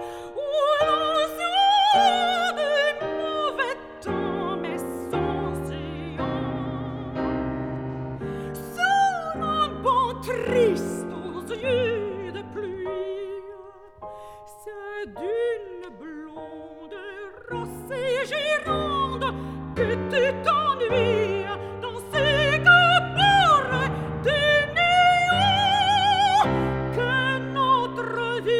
Triste aux yeux de pluie, c'est d'une blonde rossée gironde que tu t'ennuies dans ces cabarets de néant que notre vie.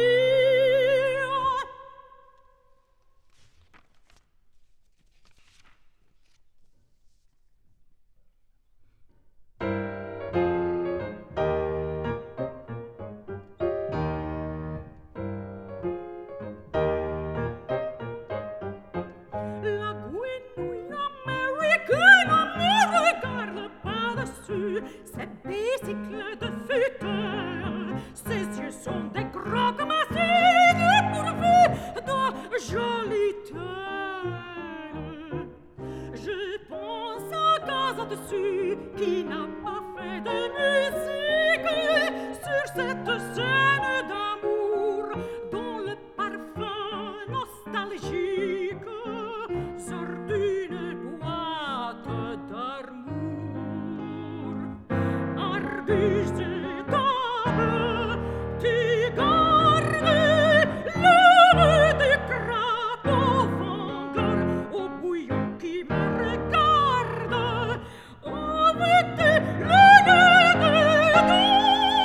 La grenouille américaine ne regarde pas dessus ses bicyclettes futures. Ses yeux sont des croque-machines pourvus de jolies têtes. Je pense à Casa dessus qui n'a pas fait de musique sur cette scène d'amour dont le parfum nostalgique sort d'une boîte d'amour. Arbustes et tables qui gardent l'heure des crapauds vangueurs au bouillon qui me regarde avec des lunettes d'or.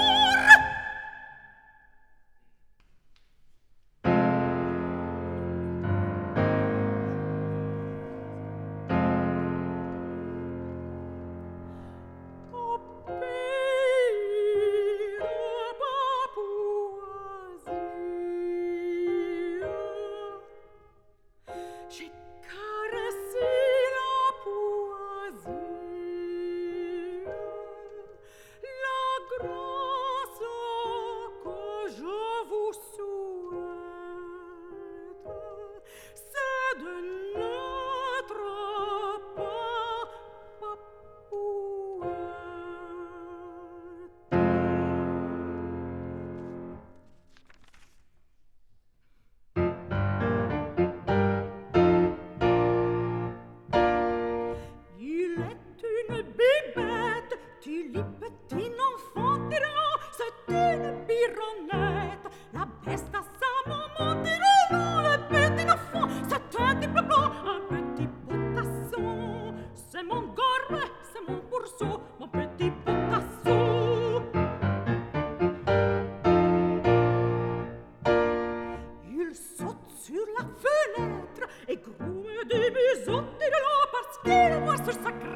J'ai caressé la poésie, la grâce que je vous souhaite, c'est de n'être pas poète. Il est une bibette, Tulip, petit enfant tirant, c'est une bironnette, la bête à sa maman tirant, le petit enfant, c'est un type blanc, un petit potasson, c'est mon gorbe, c'est mon bourseau, mon petit potasson. Il saute sur la fenêtre et grouille des bisous tirant parce qu'il voit sur sa crête